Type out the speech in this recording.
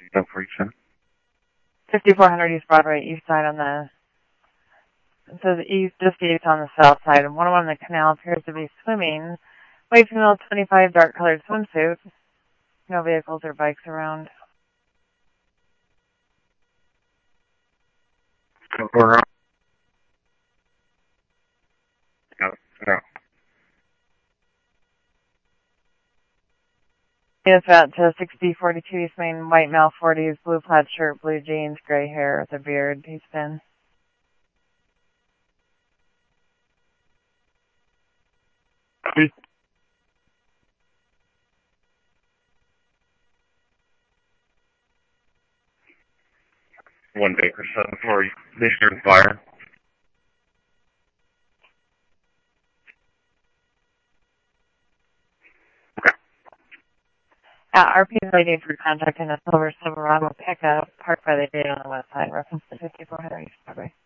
So for each side. 5400 East Broadway, east side on the, it says east, just east on the south side. And one of them in the canal appears to be swimming. White female, 25, dark colored swimsuit. No vehicles or bikes around. Or, no. It's about 6042 East Main, white male, 40s, blue plaid shirt, blue jeans, gray hair with a beard. He's been. One Baker 7 for this year's fire. RP is waiting for contact in a silver Silverado pickup parked by the gate on the west side, reference to 5400 East Broadway.